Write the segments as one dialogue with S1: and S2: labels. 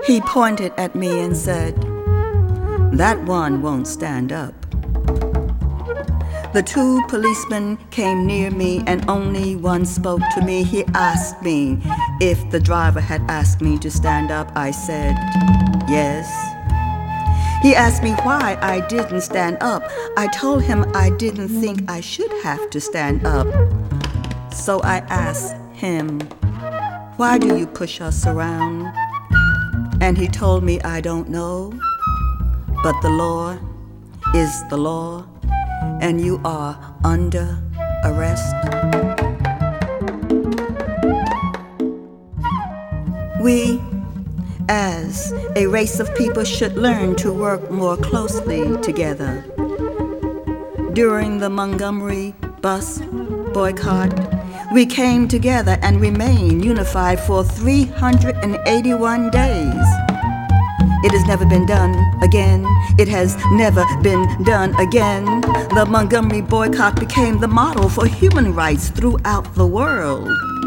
S1: He pointed at me and said, "That one won't stand up." The two policemen came near me and only one spoke to me. He asked me if the driver had asked me to stand up. I said, yes. He asked me why I didn't stand up. I told him I didn't think I should have to stand up. So I asked him, "Why do you push us around?" And he told me, "I don't know, but the law is the law, and you are under arrest." We, as a race of people, should learn to work more closely together. During the Montgomery bus boycott, we came together and remained unified for 381 days. It has never been done again. It has never been done again. The Montgomery boycott became the model for human rights throughout the world.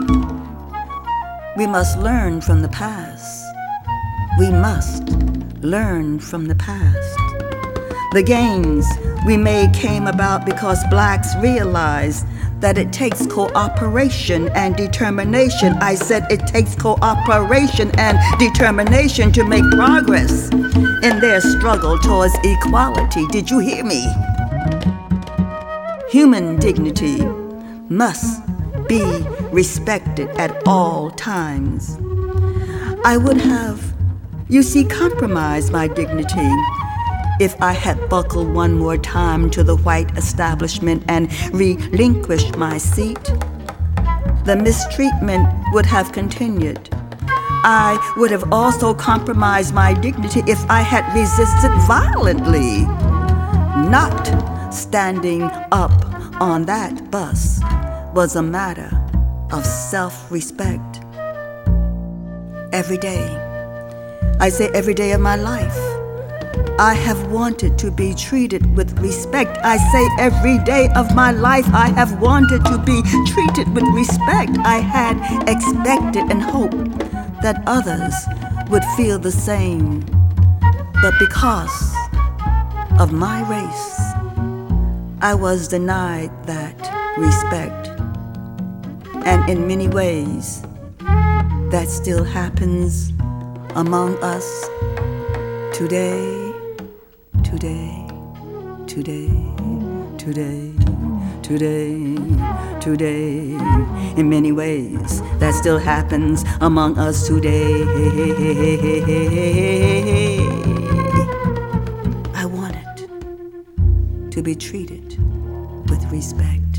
S1: We must learn from the past. We must learn from the past. The gains we made came about because blacks realized that it takes cooperation and determination. I said it takes cooperation and determination to make progress in their struggle towards equality. Did you hear me? Human dignity must be respected at all times. I would have, compromised my dignity if I had buckled one more time to the white establishment and relinquished my seat. The mistreatment would have continued. I would have also compromised my dignity if I had resisted violently. Not standing up on that bus was a matter of self-respect. Every day, I say every day of my life, I have wanted to be treated with respect. I say every day of my life I have wanted to be treated with respect. I had expected and hoped that others would feel the same. But because of my race, I was denied that respect. And in many ways, that still happens among us today. Today, today, today, today, today. In many ways, that still happens among us today. I wanted to be treated with respect.